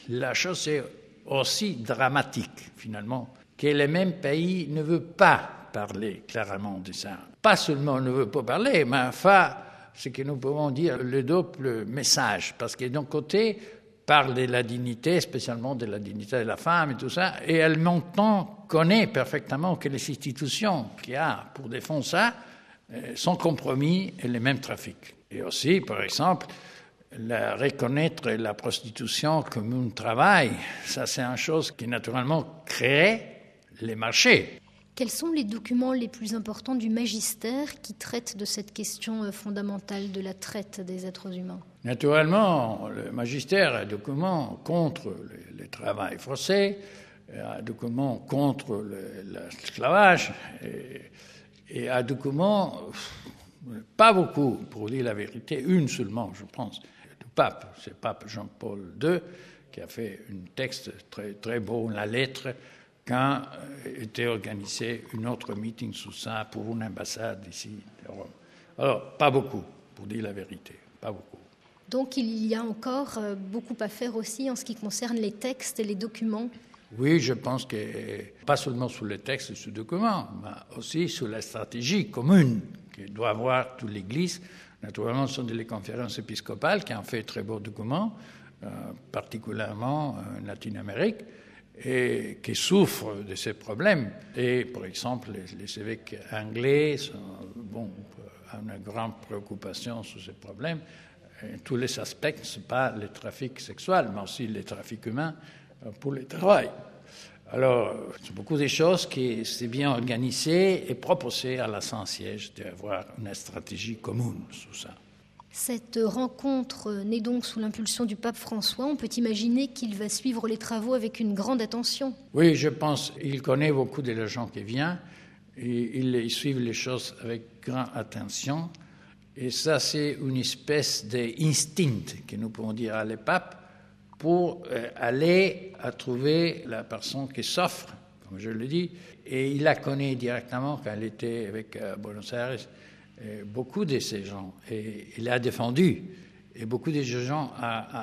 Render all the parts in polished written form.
la chose est aussi dramatique, finalement, que le même pays ne veut pas parler clairement de ça. Pas seulement ne veut pas parler, mais enfin, ce que nous pouvons dire, le double message. Parce que d'un côté, parle de la dignité, spécialement de la dignité de la femme et tout ça, et en même temps connaît parfaitement que les institutions qu'il y a pour défendre ça sont compromis et les mêmes trafics. Et aussi, par exemple, reconnaître la prostitution comme un travail, ça c'est une chose qui naturellement crée les marchés. Quels sont les documents les plus importants du magistère qui traitent de cette question fondamentale de la traite des êtres humains ? Naturellement, le magistère a un document contre le travail forcé, un document contre l'esclavage et un document, pas beaucoup, pour dire la vérité, une seulement, je pense, du pape. C'est le pape Jean-Paul II qui a fait un texte très, très beau, la lettre, quand était organisé un autre meeting sur ça pour une ambassade ici de Rome. Alors, pas beaucoup, pour dire la vérité, pas beaucoup. Donc il y a encore beaucoup à faire aussi en ce qui concerne les textes et les documents. Oui, je pense que pas seulement sur les textes et sur les documents, mais aussi sur la stratégie commune que doit avoir toute l'Église. Naturellement, ce sont les conférences épiscopales qui ont fait de très beaux documents, particulièrement en Latine-Amérique, et qui souffrent de ces problèmes. Et par exemple, les évêques anglais ont une grande préoccupation sur ces problèmes. Et tous les aspects, ce n'est pas le trafic sexuel, mais aussi le trafic humain pour le travail. Alors, c'est beaucoup de choses qui sont bien organisées et proposées à la Saint-Siège d'avoir une stratégie commune sur ça. Cette rencontre naît donc sous l'impulsion du pape François. On peut imaginer qu'il va suivre les travaux avec une grande attention. Oui, je pense. Il connaît beaucoup de gens qui viennent et il suit les choses avec grande attention. Et ça, c'est une espèce d'instinct que nous pouvons dire à le pape pour aller à trouver la personne qui souffre, comme je le dis. Et il la connaît directement quand elle était avec Buenos Aires. Beaucoup de ces gens, et il a défendu, et beaucoup de gens,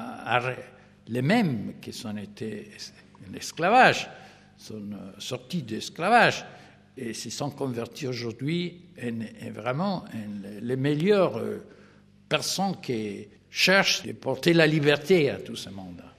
les mêmes qui sont été en esclavage, sont sortis d'esclavage, et se sont convertis aujourd'hui en vraiment les meilleures personnes qui cherchent de porter la liberté à tout ce monde.